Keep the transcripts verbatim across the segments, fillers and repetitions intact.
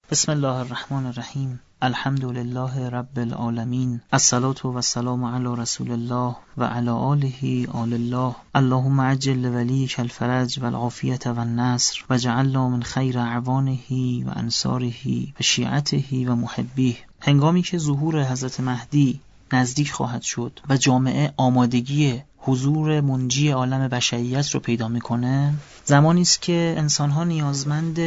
بسم الله الرحمن الرحیم. الحمد لله رب العالمین. الصلاة و السلام علی رسول الله و علی آله آل الله. اللهم عجل لولیک الفرج و العافیة و النصر و جعلنا من خیر اعوانه و انصاره و شیعته و محبیه. هنگامی که ظهور حضرت مهدی نزدیک خواهد شد و جامعه آمادگی حضور منجی عالم بشریت رو پیدا میکنه، زمانی است که انسان‌ها نیازمند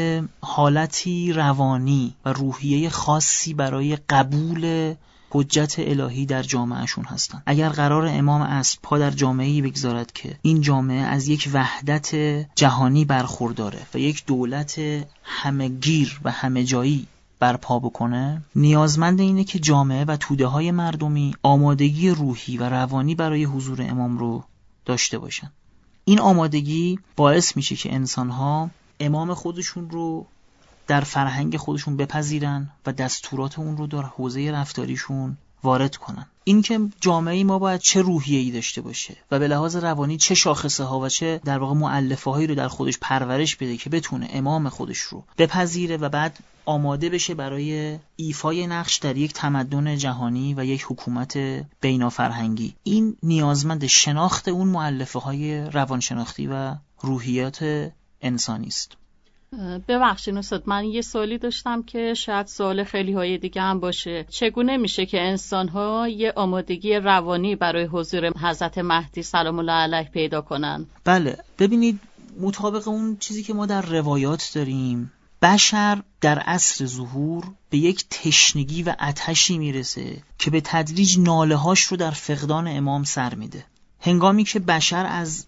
حالتی روانی و روحیه خاصی برای قبول حجت الهی در جامعهشون هستن. اگر قرار امام عصر پا در جامعه‌ای بگذارد که این جامعه از یک وحدت جهانی برخورداره و یک دولت همه‌گیر و همه جایی برپا بکنه، نیازمند اینه که جامعه و توده‌های مردمی آمادگی روحی و روانی برای حضور امام رو داشته باشن. این آمادگی باعث میشه که انسان‌ها امام خودشون رو در فرهنگ خودشون بپذیرن و دستورات اون رو در حوزه رفتاریشون وارد کنن. این که جامعه ما باید چه روحیه‌ای داشته باشه و به لحاظ روانی چه شاخصه ها و چه در واقع مؤلفه هایی رو در خودش پرورش بده که بتونه امام خودش رو بپذیره و بعد آماده بشه برای ایفای نقش در یک تمدن جهانی و یک حکومت بین‌فرهنگی. این نیازمند شناخت اون مؤلفه های روانشناختی و روحیات انسانی است. ببخشید استاد، من یه سوالی داشتم که شاید سوال خیلی های دیگه هم باشه. چگونه میشه که انسان ها یه آمادگی روانی برای حضور حضرت مهدی سلام الله علیه پیدا کنن؟ بله، ببینید، مطابق اون چیزی که ما در روایات داریم، بشر در عصر ظهور به یک تشنگی و آتشی میرسه که به تدریج ناله‌هاش رو در فقدان امام سر میده. هنگامی که بشر از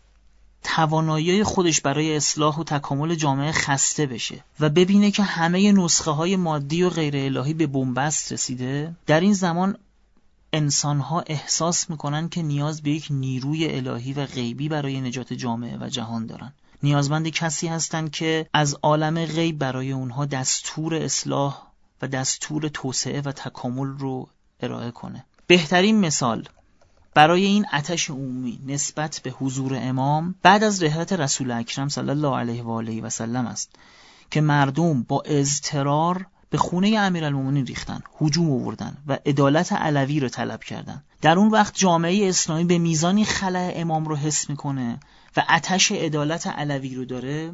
توانایی خودش برای اصلاح و تکامل جامعه خسته بشه و ببینه که همه نسخه های مادی و غیر الهی به بنبست رسیده، در این زمان انسان‌ها احساس میکنن که نیاز به یک نیروی الهی و غیبی برای نجات جامعه و جهان دارن. نیازمند کسی هستند که از عالم غیب برای اونها دستور اصلاح و دستور توسعه و تکامل رو ارائه کنه. بهترین مثال برای این آتش عمومی نسبت به حضور امام بعد از رحلت رسول اکرم صلی الله علیه و آله و سلم است که مردم با اضطرار به خونه امیرالمومنین ریختن، هجوم آوردن و عدالت علوی رو طلب کردن. در اون وقت جامعه اسلامی به میزانی خلأ امام رو حس میکنه و آتش عدالت علوی رو داره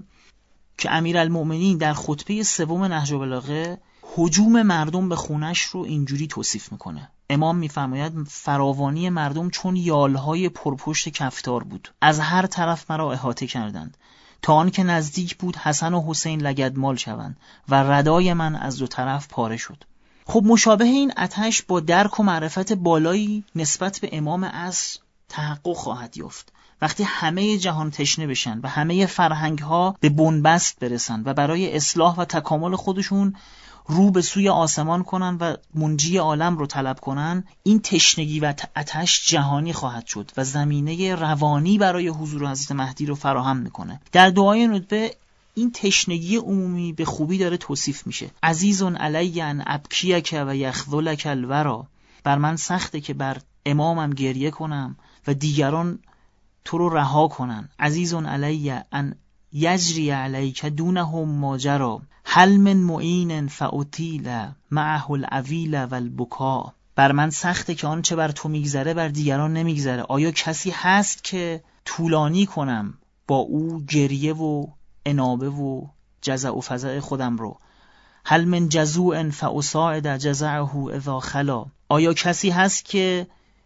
که امیرالمومنین در خطبه سوم نهج البلاغه هجوم مردم به خونش رو اینجوری توصیف میکنه. امام میفرماید فراوانی مردم چون یالهای پرپشت کفتار بود، از هر طرف مرا احاطه کردند تا آن که نزدیک بود حسن و حسین لگدمال شوند و ردای من از دو طرف پاره شد. خب مشابه این آتش با درک و معرفت بالایی نسبت به امام عصر تحقق خواهد یافت وقتی همه جهان تشنه بشن و همه فرهنگ‌ها به بنبست برسن و برای اصلاح و تکامل خودشون رو به سوی آسمان کنن و منجی عالم رو طلب کنن. این تشنگی و آتش جهانی خواهد شد و زمینه روانی برای حضور حضرت مهدی رو فراهم میکنه. در دعای ندبه این تشنگی عمومی به خوبی داره توصیف میشه. عزیزون علی ان ابکیک و یخذلک الورا، بر من سخته که بر امامم گریه کنم و دیگران تو رو رها کنن. عزیزون علی ان یجری علیک دونهم ماجرا، هل من معین فاطیل معه العویل و البکا، بر من سخته که آنچه بر تو میگذره بر دیگران نمیگذره. آیا کسی هست که طولانی کنم با او گریه و انابه و جزع و فزع خودم رو؟ هل من جزوع فاساعد جزعه اذا خلا، آیا کسی هست که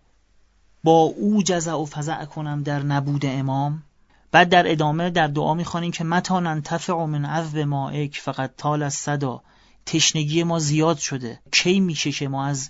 با او جزع و فزع کنم در نبود امام؟ بعد در ادامه در دعا میخوانیم که متی ننتفع من عذب مائک فقط طال الصدا، تشنگی ما زیاد شده، کی میشه که ما از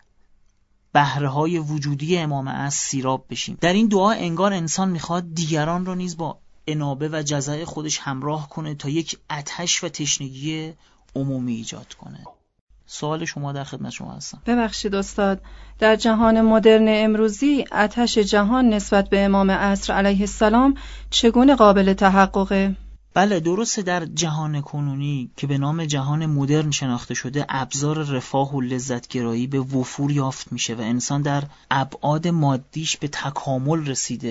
بهره‌های وجودی امام عصر سیراب بشیم. در این دعا انگار انسان میخواد دیگران رو نیز با انابه و جزع خودش همراه کنه تا یک آتش و تشنگی عمومی ایجاد کنه. سوال شما در خدمت شما هستم. ببخشید استاد، در جهان مدرن امروزی آتش جهان نسبت به امام عصر علیه السلام چگونه قابل تحققه؟ بله درسته، در جهان کنونی که به نام جهان مدرن شناخته شده ابزار رفاه و لذتگرایی به وفور یافت میشه و انسان در ابعاد مادیش به تکامل رسیده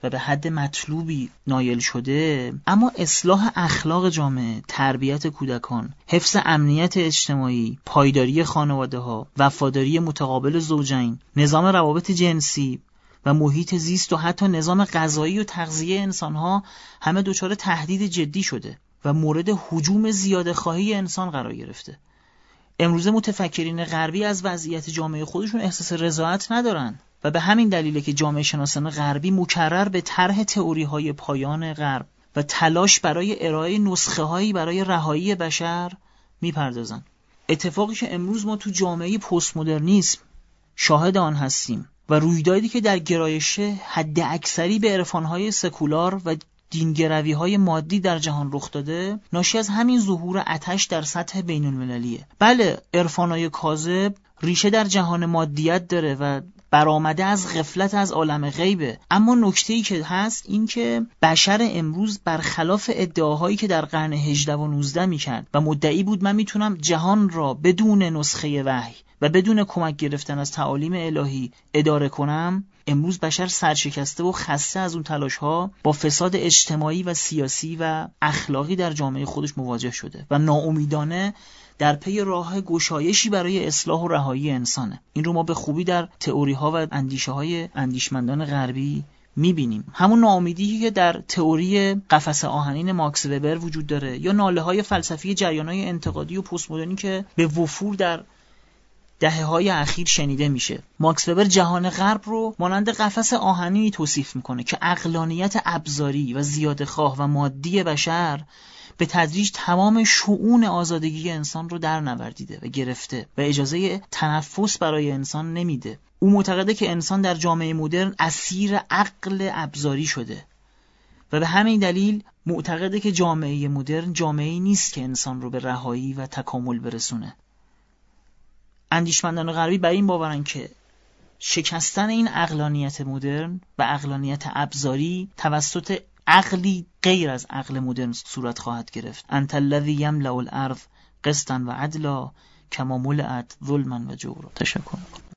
و به حد مطلوبی نایل شده، اما اصلاح اخلاق جامعه، تربیت کودکان، حفظ امنیت اجتماعی، پایداری خانواده‌ها، وفاداری متقابل زوجین، نظام روابط جنسی و محیط زیست و حتی نظام غذایی و تغذیه انسان‌ها همه دچار تهدید جدی شده و مورد هجوم زیاده‌خواهی انسان قرار گرفته. امروزه متفکرین غربی از وضعیت جامعه خودشون احساس رضایت ندارن و به همین دلیله که جامعه شناسان غربی مکرر به طرح تئوری‌های پایان غرب و تلاش برای ارائه نسخه‌هایی برای رهایی بشر میپردازن. اتفاقی که امروز ما تو جامعه پست مدرنیسم شاهد آن هستیم و رویدادی که در گرایش حد اکثری به عرفان‌های سکولار و دینگروی‌های مادی در جهان رخ داده، ناشی از همین ظهور آتش در سطح بین‌المللیه. بله، عرفان‌های کاذب ریشه در جهان مادیت داره و برآمده از غفلت از عالم غیبه، اما نکته‌ای که هست این که بشر امروز برخلاف ادعاهایی که در قرن هجدهم و نوزدهم می‌کرد و مدعی بود من میتونم جهان را بدون نسخه وحی و بدون کمک گرفتن از تعالیم الهی اداره کنم، امروز بشر سرشکسته و خسته از اون تلاش‌ها با فساد اجتماعی و سیاسی و اخلاقی در جامعه خودش مواجه شده و ناامیدانه در پی راه گشایشی برای اصلاح و رهایی انسانه. این رو ما به خوبی در تئوری‌ها و اندیشه‌های اندیشمندان غربی می‌بینیم. همون ناامیدی که در تئوری قفس آهنین ماکس وبر وجود داره یا ناله‌های فلسفی جریان‌های انتقادی و پست مدرنی که به وفور در دهه‌های اخیر شنیده میشه. ماکس وبر جهان غرب رو مانند قفس آهنینی توصیف میکنه که عقلانیت ابزاری و زیاده‌خواه و مادی بشر به تدریج تمام شؤون آزادگی انسان رو در نوردیده و گرفته و اجازه تنفس برای انسان نمیده. او معتقده که انسان در جامعه مدرن اسیر عقل ابزاری شده و به همین دلیل معتقده که جامعه مدرن جامعه‌ای نیست که انسان رو به رهایی و تکامل برسونه. اندیشمندان غربی بر این باورن که شکستن این عقلانیت مدرن و عقلانیت ابزاری توسط عقلی غیر از عقل مدرن صورت خواهد گرفت. انت الذی یملأ الارض قسطا و عدلا کما ملئت ظلما و جورا. تشکر.